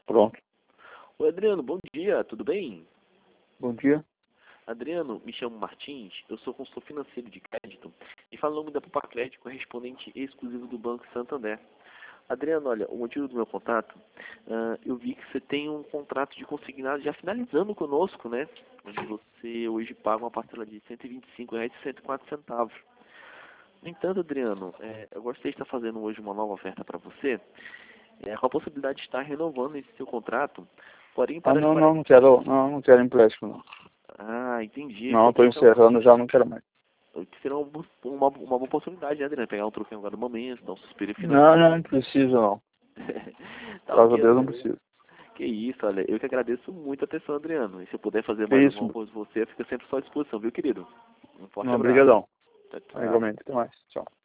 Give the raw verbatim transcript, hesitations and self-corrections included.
Pronto. Oi, Adriano, bom dia, tudo bem? Bom dia. Adriano, me chamo Martins, eu sou consultor financeiro de crédito e falo em nome da Poupa Crédito, correspondente exclusivo do Banco Santander. Adriano, olha, o motivo do meu contato, ah, eu vi que você tem um contrato de consignado já finalizando conosco, né? Onde você hoje paga uma parcela de cento e vinte e cinco reais e cento e quatro centavos. No entanto, Adriano, eh, eu gostaria de estar fazendo hoje uma nova oferta para você, eh, com a possibilidade de estar renovando esse seu contrato, porém Ah, para as não, não, não quero, não, não quero empréstimo, não. Ah, entendi. Não, estou Porque então, encerrando já, não quero mais. que será uma, uma, uma boa oportunidade, né, Adriano? Pegar um troquinho agora no momento, dar um suspiro Não, não, não financeiro. preciso, não. Tá Graças a ok, Deus não Adriano. preciso. Que isso, olha, eu que agradeço muito a atenção, Adriano. E se eu puder fazer Que mais isso, alguma coisa por você, fica sempre à sua disposição, viu, querido? Um forte não, abraço. brigadão. Tchau, tchau. Igualmente, até mais. Tchau.